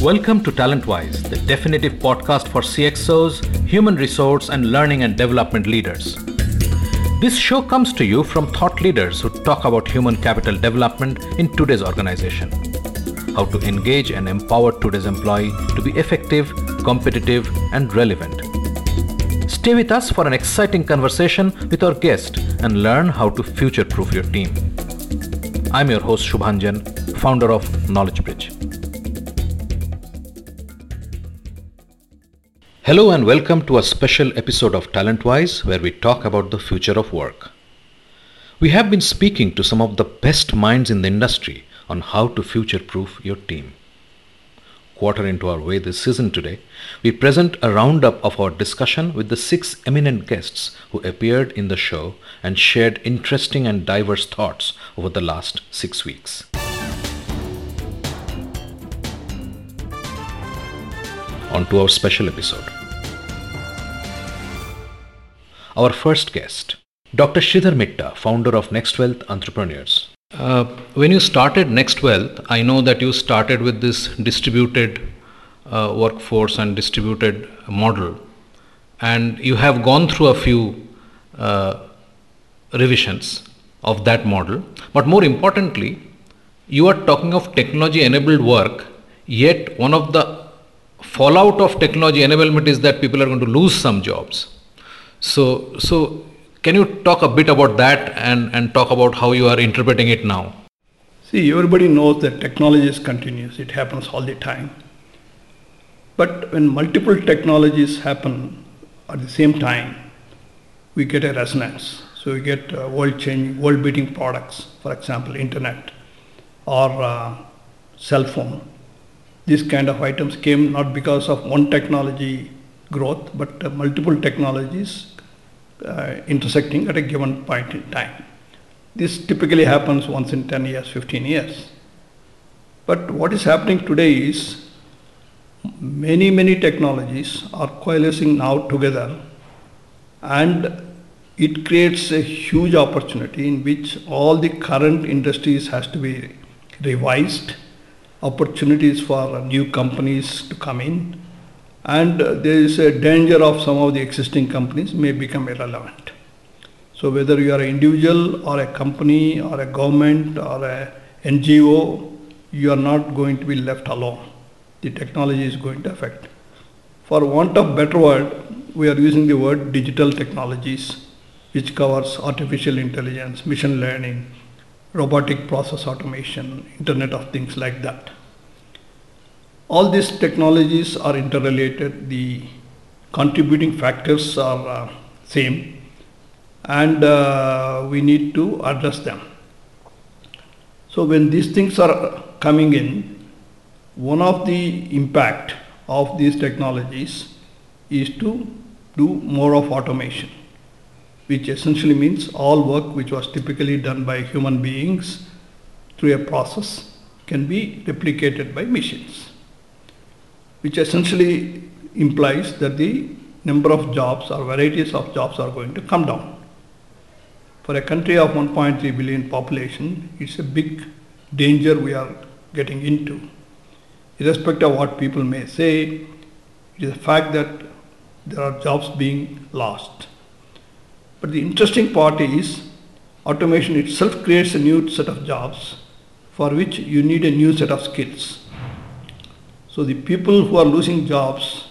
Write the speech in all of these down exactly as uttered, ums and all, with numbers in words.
Welcome to TalentWise, the definitive podcast for C X Os, human resource and learning and development leaders. This show comes to you from thought leaders who talk about human capital development in today's organization. How to engage and empower today's employee to be effective, competitive and relevant. Stay with us for an exciting conversation with our guest and learn how to future-proof your team. I'm your host Shubhanjan, founder of KnowledgeBridge. Hello and welcome to a special episode of TalentWise where we talk about the future of work. We have been speaking to some of the best minds in the industry on how to future-proof your team. Quarter into our way this season today, we present a roundup of our discussion with the six eminent guests who appeared in the show and shared interesting and diverse thoughts over the last six weeks. On to our special episode. Our first guest, Doctor Sridhar Mitta, founder of NextWealth Entrepreneurs. Uh, when you started NextWealth, I know that you started with this distributed uh, workforce and distributed model, and you have gone through a few uh, revisions of that model. But more importantly, you are talking of technology-enabled work, yet one of the fallout of technology enablement is that people are going to lose some jobs. So, so can you talk a bit about that and, and talk about how you are interpreting it now? See, everybody knows that technology is continuous. It happens all the time. But when multiple technologies happen at the same time, we get a resonance. So we get uh, world-changing, world-beating products, for example, internet or uh, cell phone. These kind of items came not because of one technology growth, but uh, multiple technologies uh, intersecting at a given point in time. This typically happens once in ten years, fifteen years. But what is happening today is many, many technologies are coalescing now together, and it creates a huge opportunity in which all the current industries has to be revised, opportunities for new companies to come in, and there is a danger of some of the existing companies may become irrelevant. So whether you are an individual or a company or a government or a N G O, you are not going to be left alone. The technology is going to affect. For want of better word, we are using the word digital technologies, which covers artificial intelligence, machine learning, robotic process automation, Internet of Things like that. All these technologies are interrelated, the contributing factors are uh, same, and uh, we need to address them. So when these things are coming in, one of the impact of these technologies is to do more of automation, which essentially means all work which was typically done by human beings through a process can be replicated by machines, which essentially implies that the number of jobs or varieties of jobs are going to come down. For a country of one point three billion population, it's a big danger we are getting into. Irrespective of what people may say, it is a fact that there are jobs being lost. But the interesting part is automation itself creates a new set of jobs for which you need a new set of skills. So the people who are losing jobs,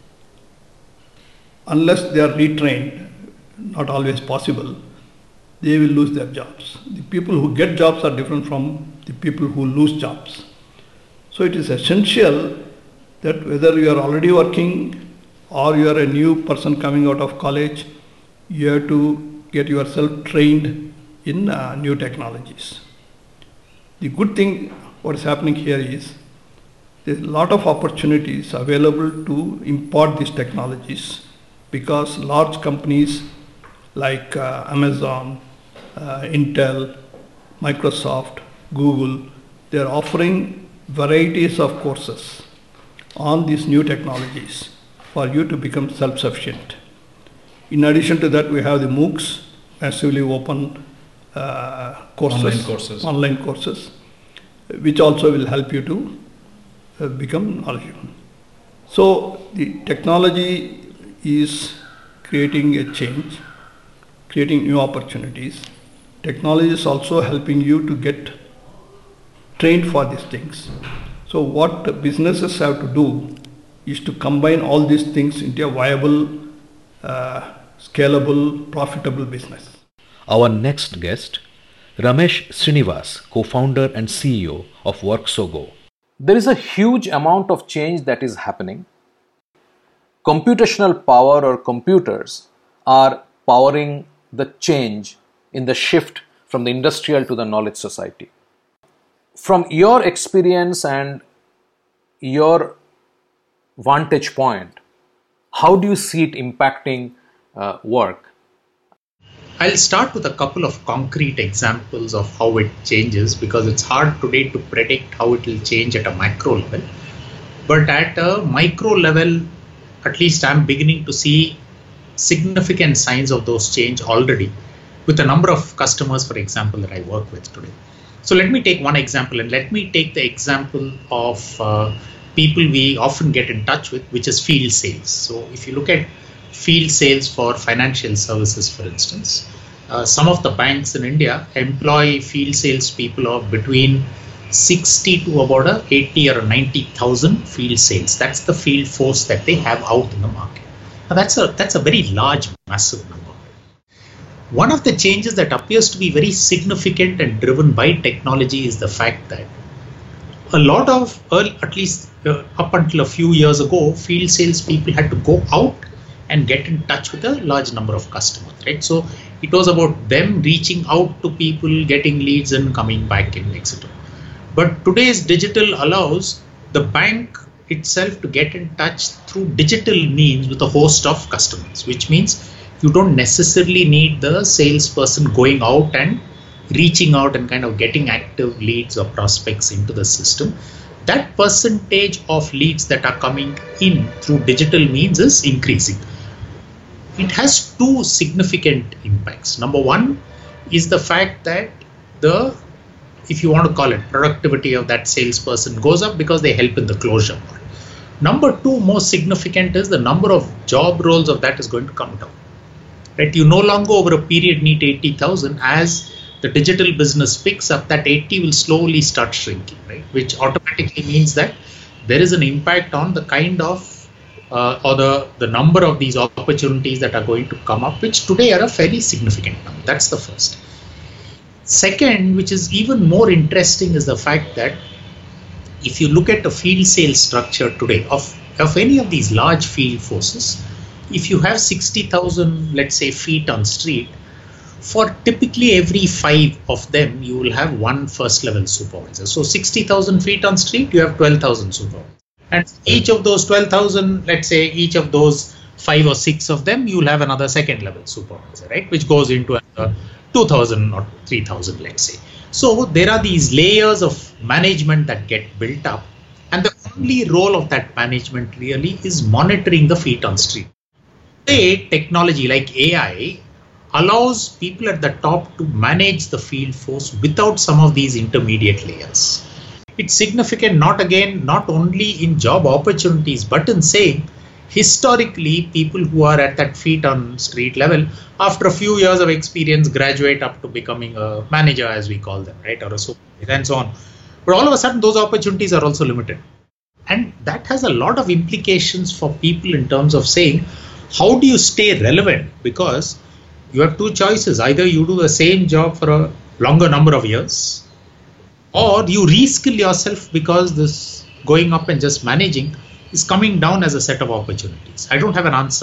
unless they are retrained, not always possible, they will lose their jobs. The people who get jobs are different from the people who lose jobs. So it is essential that whether you are already working or you are a new person coming out of college, you have to get yourself trained in uh, new technologies. The good thing what is happening here is there's a lot of opportunities available to import these technologies because large companies like uh, Amazon, uh, Intel, Microsoft, Google, they are offering varieties of courses on these new technologies for you to become self-sufficient. In addition to that, we have the MOOCs, massively open uh, courses, online courses, online courses, which also will help you to uh, become knowledgeable. So the technology is creating a change, creating new opportunities. Technology is also helping you to get trained for these things. So what the businesses have to do is to combine all these things into a viable, uh, scalable, profitable business. Our next guest, Ramesh Srinivas, co-founder and C E O of WorkSoGo. There is a huge amount of change that is happening. Computational power or computers are powering the change in the shift from the industrial to the knowledge society. From your experience and your vantage point, how do you see it impacting uh, work? I'll start with a couple of concrete examples of how it changes, because it's hard today to predict how it will change at a macro level. But at a micro level, at least I'm beginning to see significant signs of those change already with a number of customers, for example, that I work with today. So let me take one example, and let me take the example of uh, people we often get in touch with, which is field sales. So if you look at field sales for financial services, for instance, uh, some of the banks in India employ field sales people of between sixty to about eighty or ninety thousand field sales. That's the field force that they have out in the market. Now that's a that's a very large, massive number. One of the changes that appears to be very significant and driven by technology is the fact that a lot of, early, at least uh, up until a few years ago, field sales people had to go out and get in touch with a large number of customers, right? So it was about them reaching out to people, getting leads and coming back in, et cetera. But today's digital allows the bank itself to get in touch through digital means with a host of customers, which means you don't necessarily need the salesperson going out and reaching out and kind of getting active leads or prospects into the system. That percentage of leads that are coming in through digital means is increasing. It has two significant impacts. Number one is the fact that the, if you want to call it, productivity of that salesperson goes up because they help in the closure part. Number two, more significant, is the number of job roles of that is going to come down. Right? You no longer over a period need eighty thousand. As the digital business picks up, that eighty will slowly start shrinking, right? Which automatically means that there is an impact on the kind of uh, or the, the number of these opportunities that are going to come up, which today are a fairly significant number. That's the first. Second, which is even more interesting, is the fact that if you look at the field sales structure today of, of any of these large field forces, if you have sixty thousand, let's say, feet on street, for typically every five of them, you will have one first level supervisor. So sixty thousand feet on street, you have twelve thousand supervisors. And each of those twelve thousand, let's say each of those five or six of them, you will have another second level supervisor, right? Which goes into another two thousand or three thousand, let's say. So there are these layers of management that get built up. And the only role of that management really is monitoring the feet on street. Today, technology like A I allows people at the top to manage the field force without some of these intermediate layers. It's significant not again, not only in job opportunities, but in saying historically people who are at that feet on street level, after a few years of experience, graduate up to becoming a manager, as we call them, right, or a supervisor and so on. But all of a sudden those opportunities are also limited. And that has a lot of implications for people in terms of saying, how do you stay relevant? Because you have two choices. Either you do the same job for a longer number of years, or you reskill yourself, because this going up and just managing is coming down as a set of opportunities. I don't have an answer.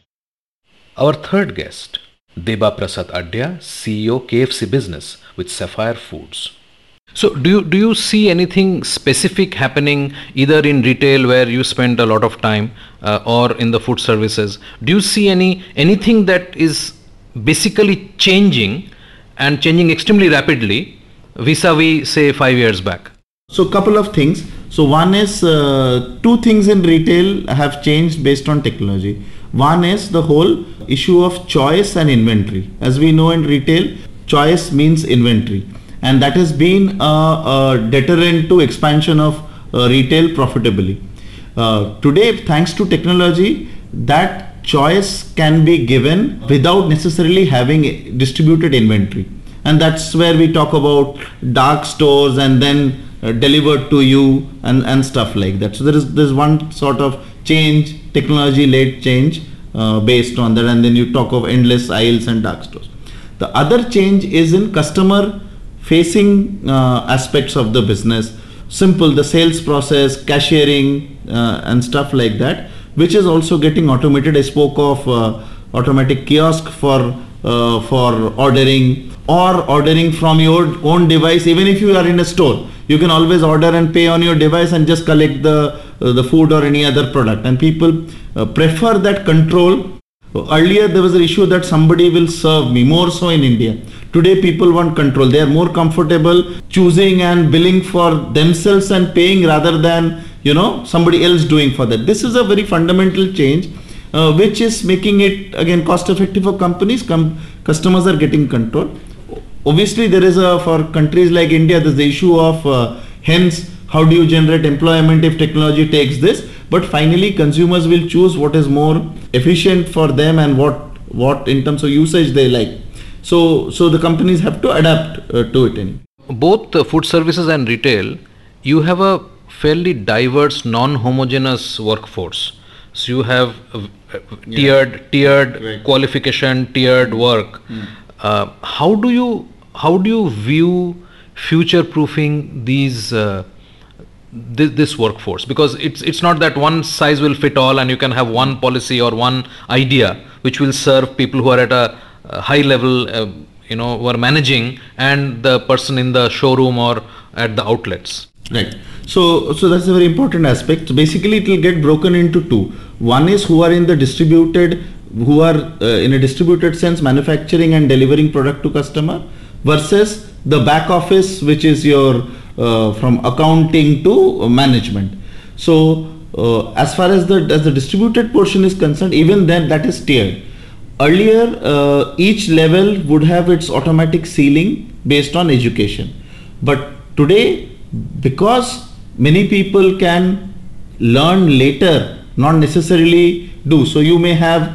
Our third guest, Deba Prasad Adya, C E O K F C Business with Sapphire Foods. So do you, do you see anything specific happening either in retail where you spend a lot of time uh, or in the food services? Do you see any anything that is basically changing and changing extremely rapidly vis-a-vis, say, five years back? So couple of things. So one is uh, two things in retail have changed based on technology. One is the whole issue of choice and inventory. As we know in retail, choice means inventory. And that has been a, a deterrent to expansion of uh, retail profitably. Uh, today, thanks to technology, that choice can be given without necessarily having distributed inventory. And that's where we talk about dark stores and then uh, delivered to you and, and stuff like that. So there is there's one sort of change, technology-led change uh, based on that, and then you talk of endless aisles and dark stores. The other change is in customer-facing uh, aspects of the business. Simple, the sales process, cashiering uh, and stuff like that, which is also getting automated. I spoke of uh, automatic kiosk for uh, for ordering, or ordering from your own device. Even if you are in a store, you can always order and pay on your device and just collect the uh, the food or any other product. And people uh, prefer that control. Earlier there was an issue that somebody will serve me, more so in India. Today people want control. They are more comfortable choosing and billing for themselves and paying rather than, you know, somebody else doing for that. This is a very fundamental change, uh, which is making it again cost effective for companies. Com- customers are getting control. Obviously there is a, for countries like India, there's the issue of uh, hence how do you generate employment if technology takes this. But finally consumers will choose what is more efficient for them and what what in terms of usage they like. So so the companies have to adapt uh, to it. Anyway. Both uh, food services and retail, you have a fairly diverse, non-homogeneous workforce. So you have uh, tiered, yeah. tiered right. qualification, tiered mm. work. Mm. Uh, how do you how do you view future-proofing these uh, this, this workforce? Because it's it's not that one size will fit all, and you can have one policy or one idea which will serve people who are at a, a high level, uh, you know, who are managing, and the person in the showroom or at the outlets. Right. So, so that's a very important aspect. So basically, it will get broken into two. One is who are in the distributed, who are uh, in a distributed sense manufacturing and delivering product to customer, versus the back office, which is your uh, from accounting to management. So, uh, as far as the as the distributed portion is concerned, even then that is tiered. Earlier, uh, each level would have its automatic ceiling based on education, but today, because many people can learn later, not necessarily do. So you may have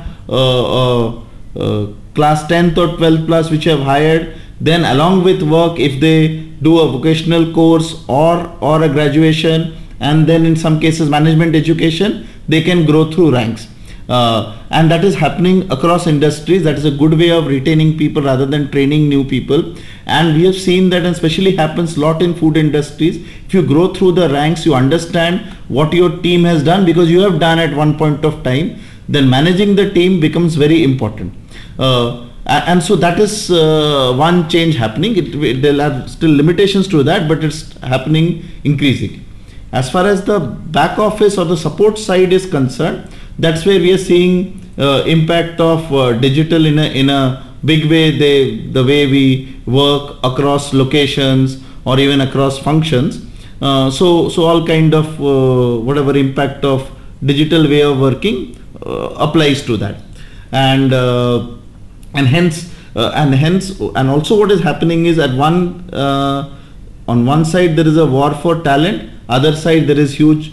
uh, uh, uh, class tenth or twelfth class which have hired, then along with work, if they do a vocational course or or a graduation, and then in some cases management education, they can grow through ranks. Uh, and that is happening across industries. That is a good way of retaining people rather than training new people. And we have seen that, and especially happens a lot in food industries. If you grow through the ranks, you understand what your team has done because you have done at one point of time, then managing the team becomes very important. Uh, and so that is uh, one change happening. It, it, there are still limitations to that, but it's happening increasingly. As far as the back office or the support side is concerned, that's where we are seeing uh, impact of uh, digital in a in a big way. They the way we work across locations or even across functions. Uh, so so all kind of uh, whatever impact of digital way of working uh, applies to that, and uh, and hence uh, and hence and also what is happening is at one uh, on one side there is a war for talent. Other side there is huge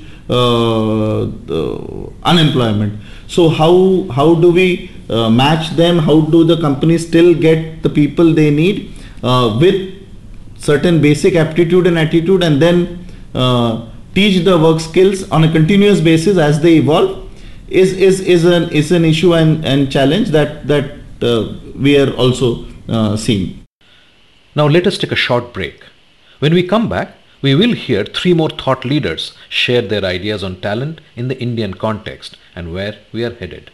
uh, uh, unemployment. So how how do we uh, match them? How do the companies still get the people they need uh, with certain basic aptitude and attitude, and then uh, teach the work skills on a continuous basis as they evolve? Is is is an is an issue and, and challenge that that uh, we are also uh, seeing. Now let us take a short break. When we come back, we will hear three more thought leaders share their ideas on talent in the Indian context and where we are headed.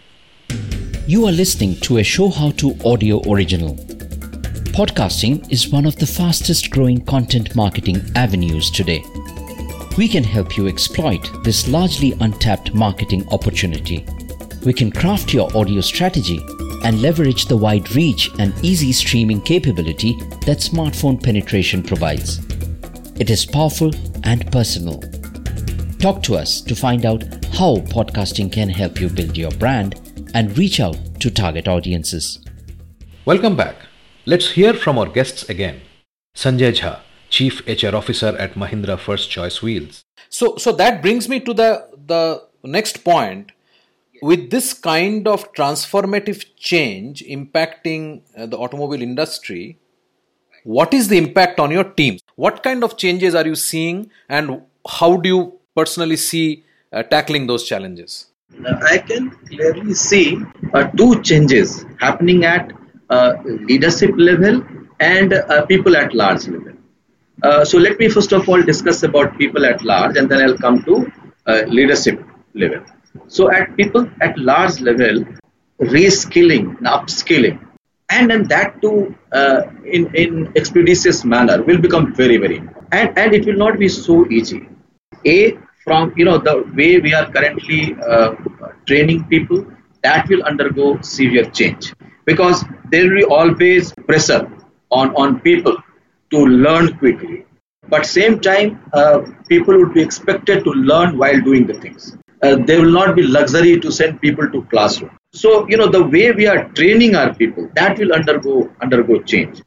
You are listening to a Show How To audio original. Podcasting is one of the fastest growing content marketing avenues today. We can help you exploit this largely untapped marketing opportunity. We can craft your audio strategy and leverage the wide reach and easy streaming capability that smartphone penetration provides. It is powerful and personal. Talk to us to find out how podcasting can help you build your brand and reach out to target audiences. Welcome back. Let's hear from our guests again. Sanjay Jha, Chief H R Officer at Mahindra First Choice Wheels. So, so that brings me to the, the next point. With this kind of transformative change impacting uh, the automobile industry, what is the impact on your team? What kind of changes are you seeing, and how do you personally see uh, tackling those challenges? I can clearly see uh, two changes happening at uh, leadership level and uh, people at large level. Uh, so let me first of all discuss about people at large, and then I'll come to uh, leadership level. So at people at large level, reskilling and upskilling, and then that too uh, in, in expeditious manner will become very, very important. And, and it will not be so easy. A, from, you know, the way we are currently uh, training people, that will undergo severe change. Because there will be always pressure on, on people to learn quickly. But same time, uh, people would be expected to learn while doing the things. Uh, there will not be luxury to send people to classroom. So, you know, the way we are training our people, that will undergo undergo change.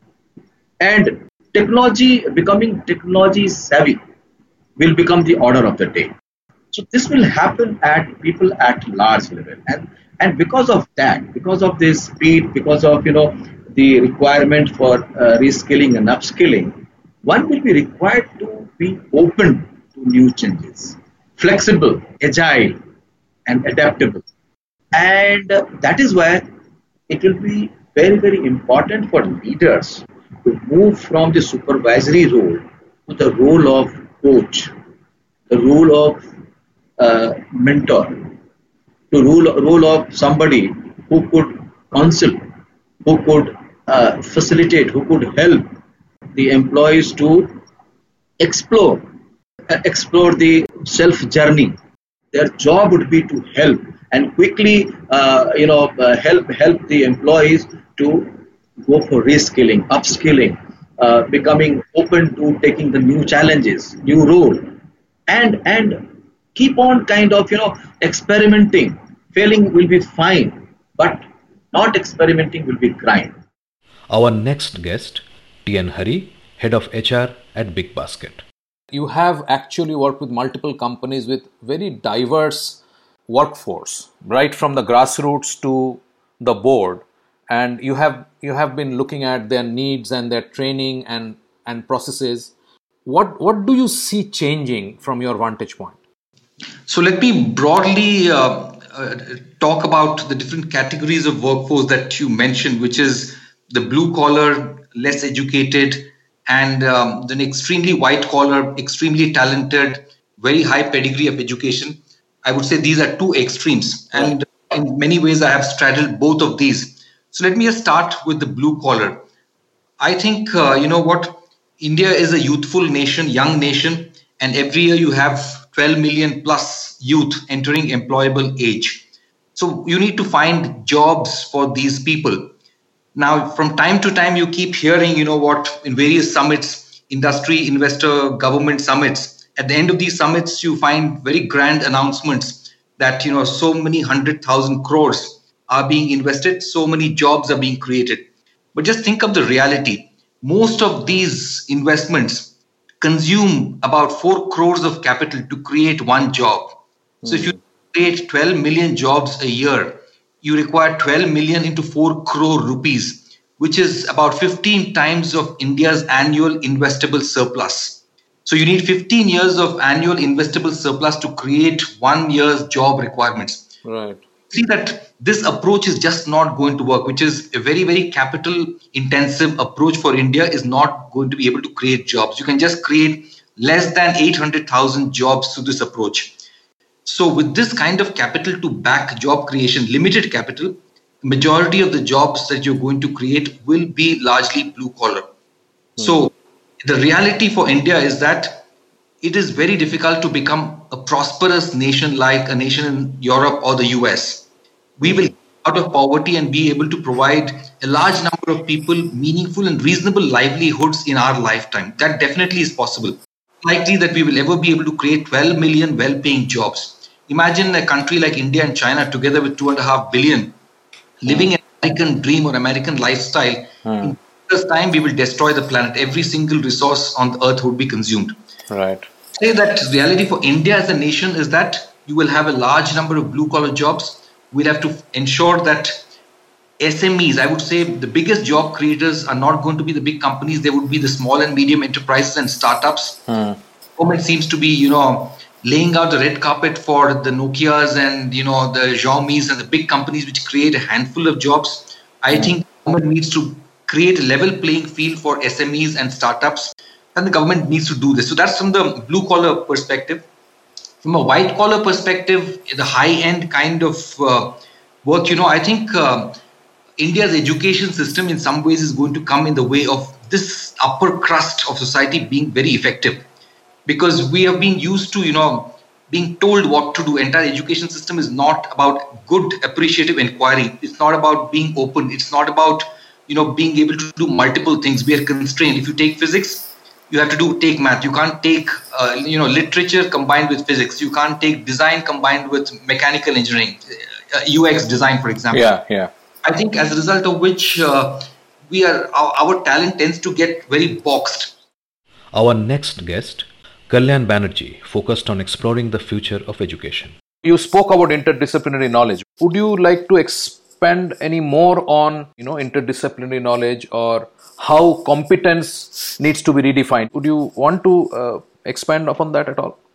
And technology, becoming technology savvy, will become the order of the day. So this will happen at people at large level. And, and because of that, because of this speed, because of, you know, the requirement for uh, reskilling and upskilling, one will be required to be open to new changes. Flexible, agile, and adaptable. And uh, that is why it will be very, very important for leaders to move from the supervisory role to the role of coach, the role of uh, mentor, to role, role of somebody who could counsel, who could uh, facilitate, who could help the employees to explore explore the self journey. Their job would be to help and quickly, uh, you know, uh, help help the employees to go for reskilling, upskilling, uh, becoming open to taking the new challenges, new role, and and keep on kind of, you know, experimenting. Failing will be fine, but not experimenting will be crime. Our next guest, T N Hari, Head of H R at Big Basket. You have actually worked with multiple companies with very diverse workforce, right from the grassroots to the board, and you have you have been looking at their needs and their training and and processes. What what do you see changing from your vantage point? So let me broadly uh, uh, talk about the different categories of workforce that you mentioned, which is the blue collar, less educated, and um, then extremely white collar, extremely talented, very high pedigree of education. I would say these are two extremes, and in many ways I have straddled both of these. So let me just start with the blue collar. I think, uh, you know what, India is a youthful nation, young nation, and every year you have twelve million plus youth entering employable age. So you need to find jobs for these people. Now, from time to time, you keep hearing, you know what, in various summits, industry, investor, government summits. At the end of these summits, you find very grand announcements that, you know, so many hundred thousand crores are being invested, so many jobs are being created. But just think of the reality. Most of these investments consume about four crores of capital to create one job. Mm-hmm. So if you create twelve million jobs a year, you require twelve million into four crore rupees, which is about fifteen times of India's annual investable surplus. So you need fifteen years of annual investable surplus to create one year's job requirements. Right. See that this approach is just not going to work, which is a very, very capital intensive approach for India, is not going to be able to create jobs. You can just create less than eight hundred thousand jobs through this approach. So with this kind of capital to back job creation, limited capital, majority of the jobs that you're going to create will be largely blue collar. Mm-hmm. So the reality for India is that it is very difficult to become a prosperous nation like a nation in Europe or the U S. We will get out of poverty and be able to provide a large number of people meaningful and reasonable livelihoods in our lifetime. That definitely is possible. Likely that we will ever be able to create twelve million well-paying jobs. Imagine a country like India and China together with two and a half billion living an American dream or American lifestyle mm. in years' time, we will destroy the planet. Every single resource on the earth would be consumed. Right. Say that reality for India as a nation is that you will have a large number of blue collar jobs. We'll have to ensure that S M Es, I would say the biggest job creators are not going to be the big companies. They would be the small and medium enterprises and startups. Hmm. Government seems to be, you know, laying out the red carpet for the Nokias and, you know, the Xiaomis and the big companies which create a handful of jobs. I hmm. think government needs to create a level playing field for S M Es and startups. And the government needs to do this. So that's from the blue collar perspective. From a white collar perspective, the high end kind of uh, work, you know, I think uh, India's education system in some ways is going to come in the way of this upper crust of society being very effective. Because we have been used to, you know, being told what to do. Entire education system is not about good appreciative inquiry. It's not about being open. It's not about, you know, being able to do multiple things. We are constrained. If you take physics, you have to do take math. You can't take, uh, you know, literature combined with physics. You can't take design combined with mechanical engineering, uh, U X design, for example. Yeah, yeah. I think as a result of which uh, we are our, our talent tends to get very boxed. Our next guest, Kalyan Banerjee, focused on exploring the future of education. You spoke about interdisciplinary knowledge. Would you like to expand any more on, you know, interdisciplinary knowledge or how competence needs to be redefined? Would you want to uh, expand upon that at all?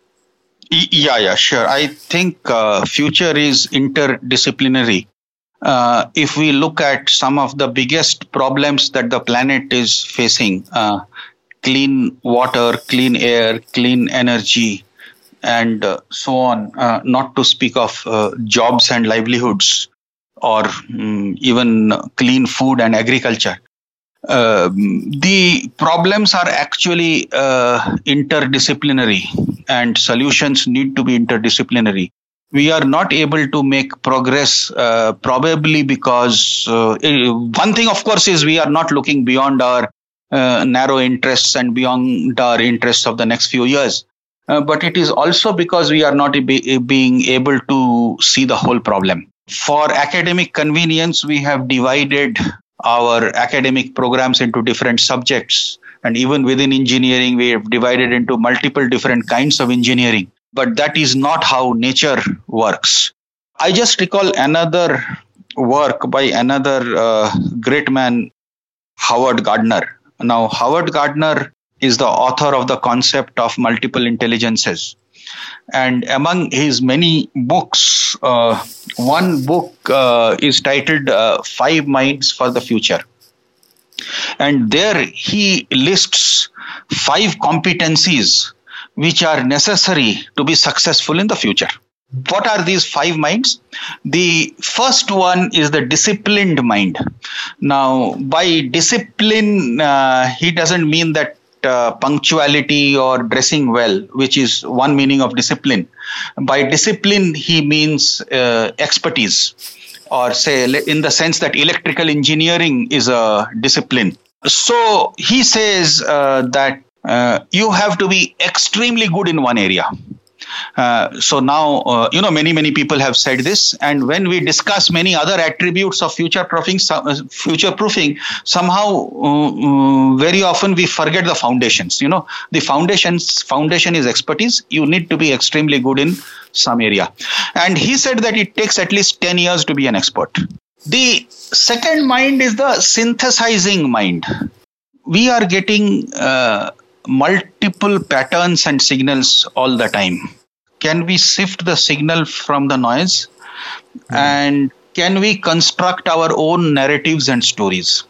Yeah, yeah, sure. I think uh, future is interdisciplinary. Uh, if we look at some of the biggest problems that the planet is facing, uh, clean water, clean air, clean energy, and uh, so on, uh, not to speak of uh, jobs and livelihoods, or um, even clean food and agriculture. Uh, the problems are actually uh, interdisciplinary, and solutions need to be interdisciplinary. We are not able to make progress uh, probably because uh, one thing, of course, is we are not looking beyond our uh, narrow interests and beyond our interests of the next few years. Uh, but it is also because we are not be, being able to see the whole problem. For academic convenience, we have divided our academic programs into different subjects. And even within engineering, we have divided into multiple different kinds of engineering. But that is not how nature works. I just recall another work by another uh, great man, Howard Gardner. Now, Howard Gardner is the author of the concept of multiple intelligences. And among his many books, uh, one book uh, is titled uh, Five Minds for the Future. And there he lists five competencies which are necessary to be successful in the future. What are these five minds? The first one is the disciplined mind. Now, by discipline, uh, he doesn't mean that uh, punctuality or dressing well, which is one meaning of discipline. By discipline, he means uh, expertise, or say in the sense that electrical engineering is a discipline. So he says uh, that uh, you have to be extremely good in one area. Uh, so now, uh, you know, many, many people have said this. And when we discuss many other attributes of future proofing, future proofing, somehow, uh, very often we forget the foundations. You know, the foundations, foundation is expertise. You need to be extremely good in some area. And he said that it takes at least ten years to be an expert. The second mind is the synthesizing mind. We are getting uh, multiple patterns and signals all the time. Can we sift the signal from the noise? Mm. And can we construct our own narratives and stories?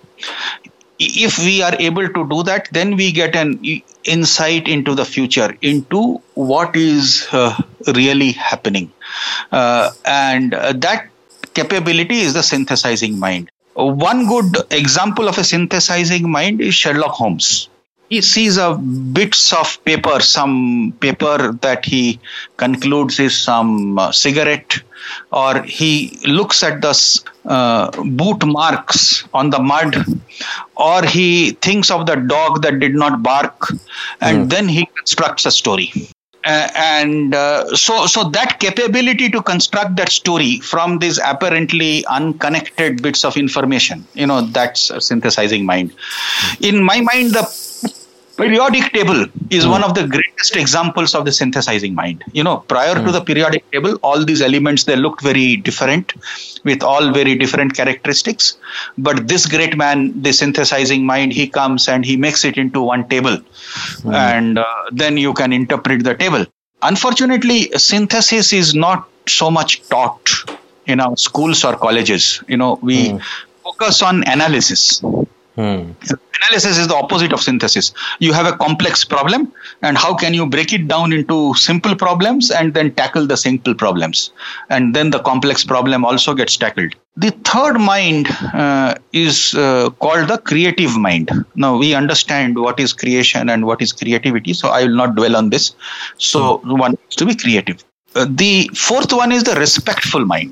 If we are able to do that, then we get an insight into the future, into what is uh, really happening. Uh, and uh, that capability is the synthesizing mind. One good example of a synthesizing mind is Sherlock Holmes. He sees a bits of paper, some paper that he concludes is some uh, cigarette, or he looks at the uh, boot marks on the mud, or he thinks of the dog that did not bark, and mm. then he constructs a story. Uh, and uh, so, so that capability to construct that story from these apparently unconnected bits of information, you know, that's a synthesizing mind. In my mind, the periodic table is mm. one of the greatest examples of the synthesizing mind. You know, prior mm. to the periodic table, all these elements, they looked very different with all very different characteristics. But this great man, the synthesizing mind, he comes and he makes it into one table. Mm. And uh, then you can interpret the table. Unfortunately, synthesis is not so much taught in our schools or colleges. You know, we mm. focus on analysis. Hmm. Analysis is the opposite of synthesis. You have a complex problem, and how can you break it down into simple problems and then tackle the simple problems? And then the complex problem also gets tackled. The third mind uh, is uh, called the creative mind. Now, we understand what is creation and what is creativity, so I will not dwell on this. So, hmm. one is to be creative. Uh, the fourth one is the respectful mind.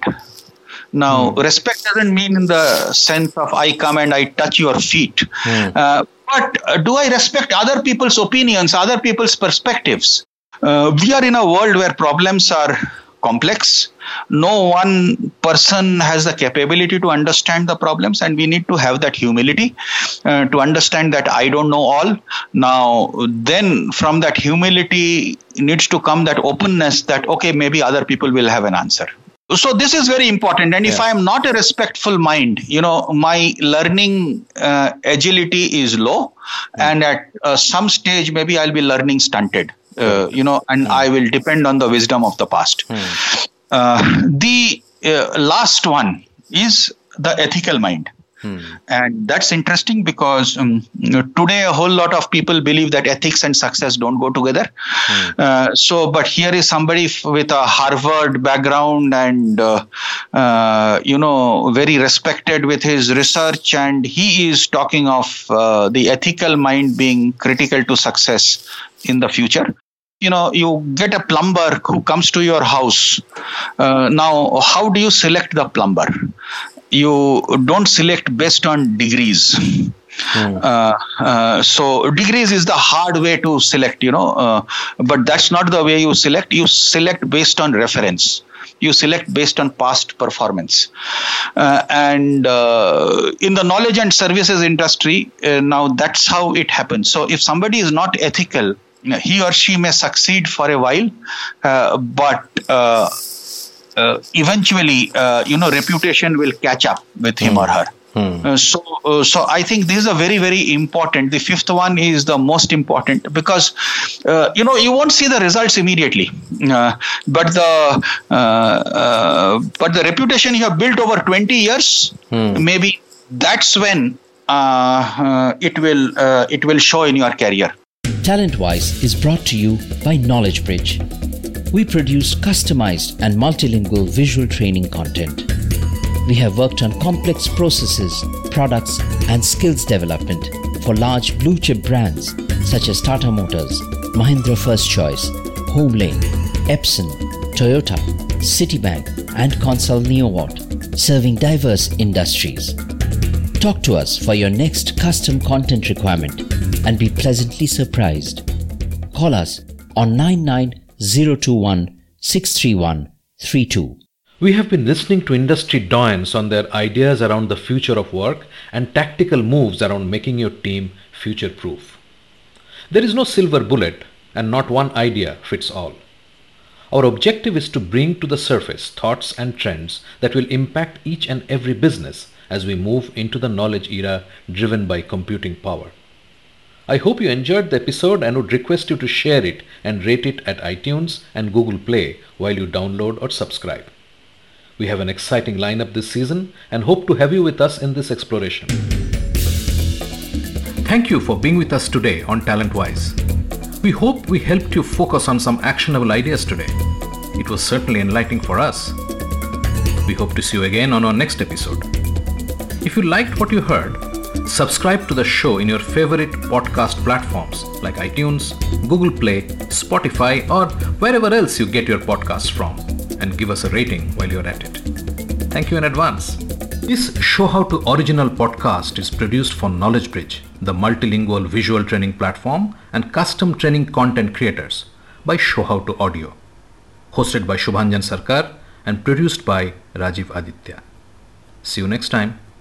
Now, mm. respect doesn't mean in the sense of I come and I touch your feet. Mm. Uh, but uh, do I respect other people's opinions, other people's perspectives? Uh, we are in a world where problems are complex. No one person has the capability to understand the problems, and we need to have that humility uh, to understand that I don't know all. Now, then from that humility needs to come that openness that, okay, maybe other people will have an answer. So this is very important. And yeah. if I am not a respectful mind, you know, my learning uh, agility is low. Mm. And at uh, some stage, maybe I'll be learning stunted, uh, you know, and mm. I will depend on the wisdom of the past. Mm. Uh, the uh, last one is the ethical mind. Hmm. And that's interesting because um, today a whole lot of people believe that ethics and success don't go together. Hmm. Uh, so, but here is somebody f- with a Harvard background and, uh, uh, you know, very respected with his research. And he is talking of uh, the ethical mind being critical to success in the future. You know, you get a plumber who comes to your house. Uh, now, how do you select the plumber? You don't select based on degrees. Mm. Uh, uh, so degrees is the hard way to select, you know, uh, but that's not the way you select. You select based on reference. You select based on past performance. Uh, and uh, in the knowledge and services industry, uh, now that's how it happens. So if somebody is not ethical, he or she may succeed for a while, uh, but uh, uh, eventually, uh, you know, reputation will catch up with him mm. or her. Mm. Uh, so, uh, so I think this is a very, very important. The fifth one is the most important because, uh, you know, you won't see the results immediately, uh, but the uh, uh, but the reputation you have built over twenty years, mm. maybe that's when uh, uh, it will uh, it will show in your career. TalentWise is brought to you by Knowledge Bridge. We produce customized and multilingual visual training content. We have worked on complex processes, products, and skills development for large blue chip brands such as Tata Motors, Mahindra First Choice, Homelane, Epson, Toyota, Citibank, and Consol Neowatt, serving diverse industries. Talk to us for your next custom content requirement and be pleasantly surprised. Call us on nine nine zero two one six three one three two. We have been listening to industry doyens on their ideas around the future of work and tactical moves around making your team future-proof. There is no silver bullet and not one idea fits all. Our objective is to bring to the surface thoughts and trends that will impact each and every business as we move into the knowledge era driven by computing power. I hope you enjoyed the episode and would request you to share it and rate it at iTunes and Google Play while you download or subscribe. We have an exciting lineup this season and hope to have you with us in this exploration. Thank you for being with us today on TalentWise. We hope we helped you focus on some actionable ideas today. It was certainly enlightening for us. We hope to see you again on our next episode. If you liked what you heard, subscribe to the show in your favorite podcast platforms like iTunes, Google Play, Spotify, or wherever else you get your podcasts from, and give us a rating while you're at it. Thank you in advance. This Show How To original podcast is produced for Knowledge Bridge, the multilingual visual training platform and custom training content creators, by Show How to Audio, hosted by Shubhanjan Sarkar and produced by Rajiv Aditya. See you next time.